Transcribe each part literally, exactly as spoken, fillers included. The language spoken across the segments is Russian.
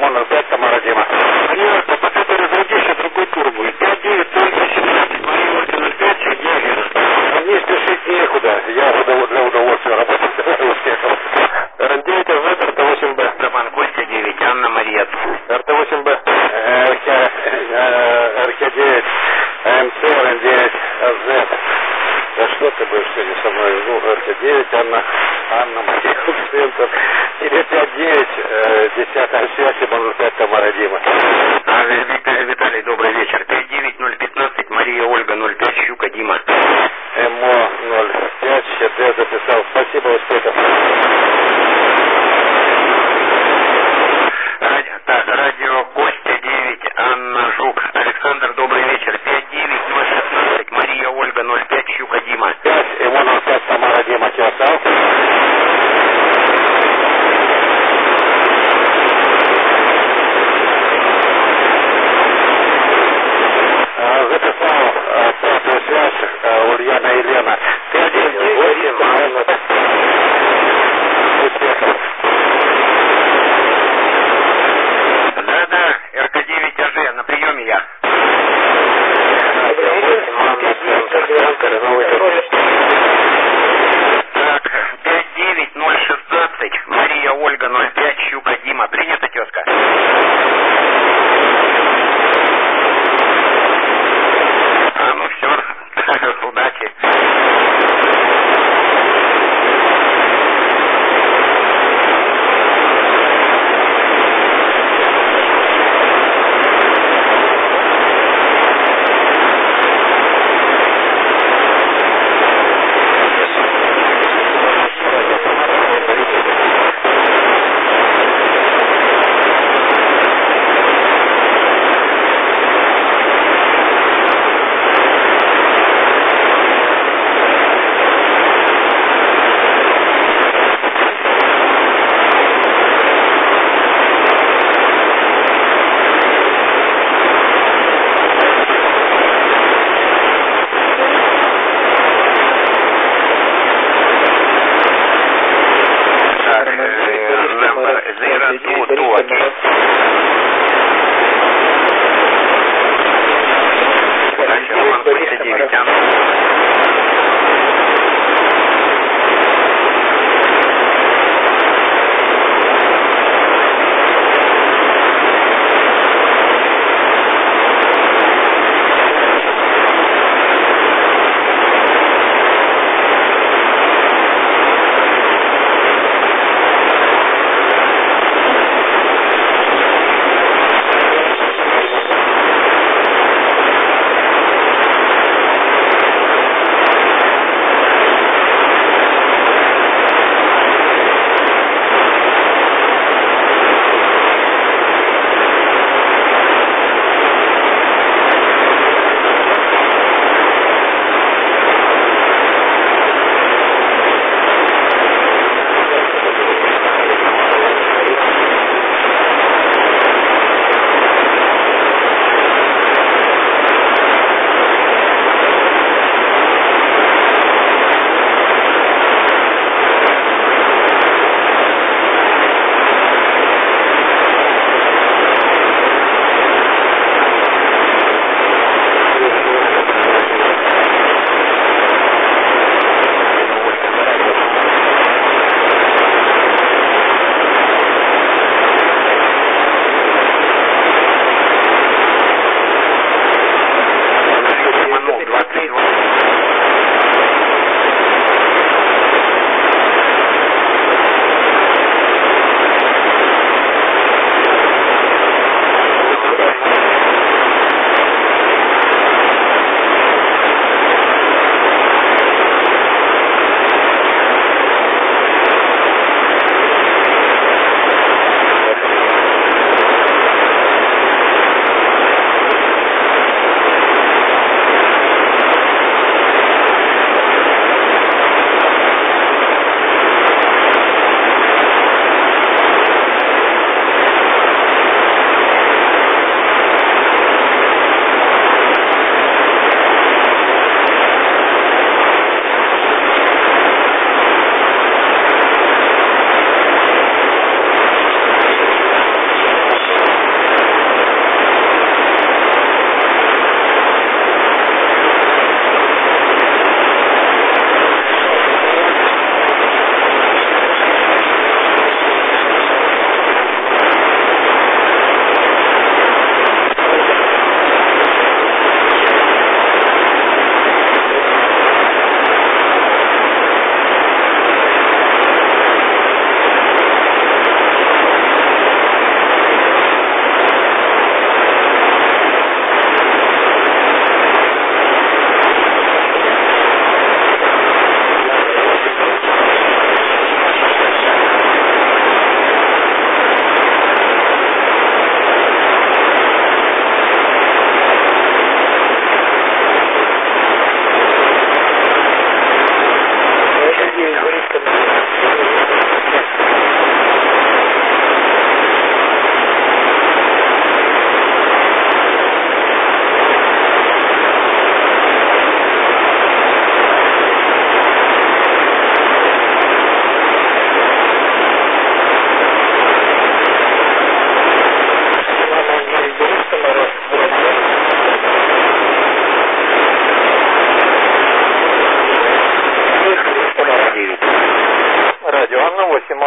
Монор пять, Тамара Дима. Понятно, по которой зайди, еще другой тур будет. пять девять ноль восемнадцать, Мария Ольга ноль пять, Сергей Вера. Не спешить некуда, я для удовольствия работаю. Успехов. девять эр зет, эр тэ восемь бэ. Роман Костя девять, Анна Мария. эр тэ восемь бэ, эр ка девять, эм цэ, эр эн девять, эр зет. Да что ты будешь сегодня со мной? Ну, эр ка девять, Анна, Анна Мария, центр. Или пять девять, десятая связь, Монор пять, Тамара Дима. А, Виталий, добрый вечер. пять девять ноль пятнадцать, Мария Ольга ноль пять, Щука Дима. эм о ноль пять, ЩД записал. Спасибо, успехов. Радио, так, радио Костя девять, Анна Жук. Александр, добрый вечер. пять девять ноль шестнадцать, Мария Ольга ноль пять, Щука Дима. пять, эм о ноль пять, Тамара Дима, Киосал. Записал пятую связь, Ульяна Елена. пять девять восемь, успехов. Да-да, эр ка девять а жэ, на приеме я. Так, пять девять ноль шестнадцать, Мария Ольга ноль пять, Щука Дима. Принято, тезка? А, ну все, удачи.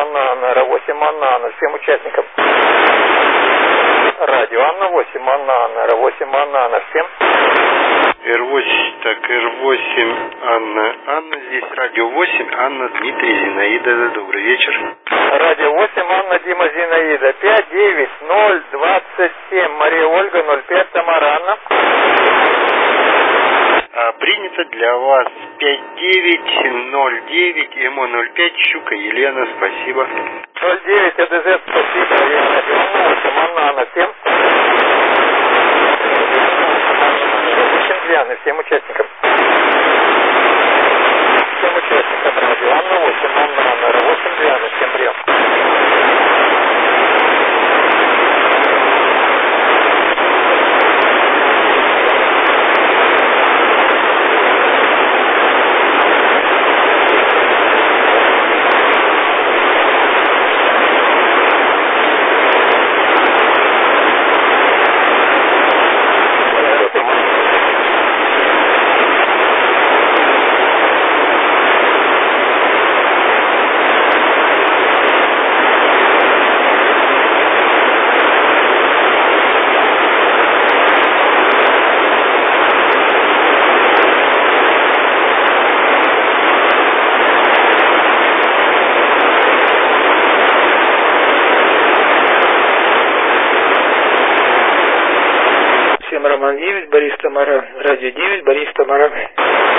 Анна, Анна, Р восемь, Анна, Анна, всем участникам. Радио Анна восемь, Анна, Анна, Р восемь, Анна, Анна, всем. Р восемь, так, Р восемь, Анна, Анна, здесь радио восемь, Анна, Дмитрий, Зинаида, добрый вечер. Радио восемь, Анна, Дима, Зинаида, пять девять ноль двадцать семь, Мария, Ольга, ноль пять, Тамара, Анна. А, принято для вас пять девять ноль девять, Эмо ноль пять, Щука Елена, спасибо. ноль девять, АДЗ, спасибо, Елена, Анна, восемь, Анна, Анна, всем. Дианы, всем участникам. Всем участникам радио Анна восемь, Анна, Анна, Р восемь, Диана, всем прием. Роман девять, Борис Тамара, радио девять, Борис Тамара.